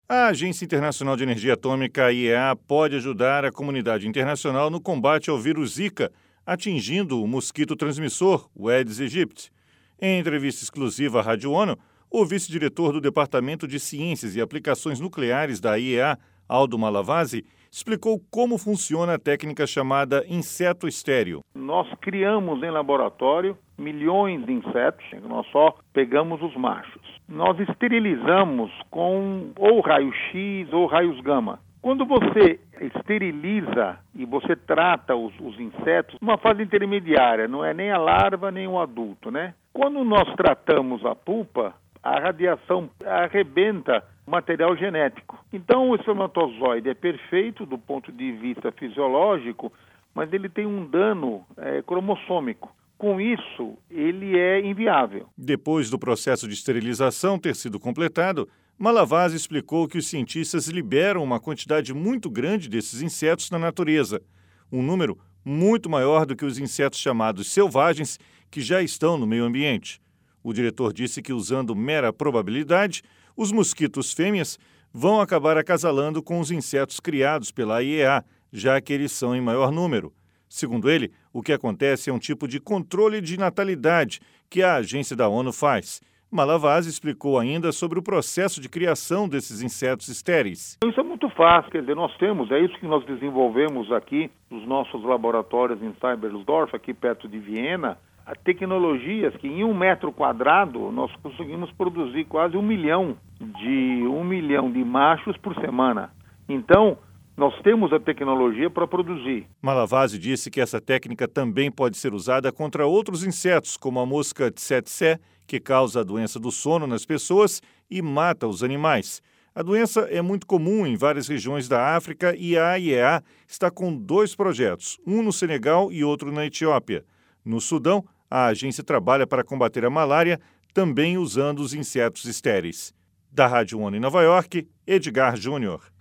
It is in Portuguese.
A Agência Internacional de Energia Atômica, a IEA, pode ajudar a comunidade internacional no combate ao vírus Zika, atingindo o mosquito transmissor, o Aedes aegypti. Em entrevista exclusiva à Rádio ONU, o vice-diretor do Departamento de Ciências e Aplicações Nucleares da IEA, Aldo Malavasi, explicou como funciona a técnica chamada inseto estéreo. Nós criamos em laboratório milhões de insetos, nós só pegamos os machos. Nós esterilizamos com ou raio-x ou raios gama. Quando você esteriliza e você trata os insetos, numa fase intermediária, não é nem a larva nem o adulto, né? Quando nós tratamos a pupa, a radiação arrebenta o material genético. Então o espermatozoide é perfeito do ponto de vista fisiológico, mas ele tem um dano cromossômico. Com isso, ele é inviável. Depois do processo de esterilização ter sido completado, Malavasi explicou que os cientistas liberam uma quantidade muito grande desses insetos na natureza, um número muito maior do que os insetos chamados selvagens que já estão no meio ambiente. O diretor disse que, usando mera probabilidade, os mosquitos fêmeas vão acabar acasalando com os insetos criados pela IEA, já que eles são em maior número. Segundo ele, o que acontece é um tipo de controle de natalidade que a agência da ONU faz. Malavasi explicou ainda sobre o processo de criação desses insetos estéreis. Isso é muito fácil, quer dizer, é isso que nós desenvolvemos aqui nos nossos laboratórios em Seibersdorf, aqui perto de Viena, tecnologias que em 1 metro quadrado nós conseguimos produzir quase 1 milhão de machos por semana. Então, nós temos a tecnologia para produzir. Malavasi disse que essa técnica também pode ser usada contra outros insetos, como a mosca tsetse, que causa a doença do sono nas pessoas e mata os animais. A doença é muito comum em várias regiões da África e a IEA está com 2 projetos, um no Senegal e outro na Etiópia. No Sudão, a agência trabalha para combater a malária, também usando os insetos estéreis. Da Rádio ONU em Nova York, Edgar Júnior.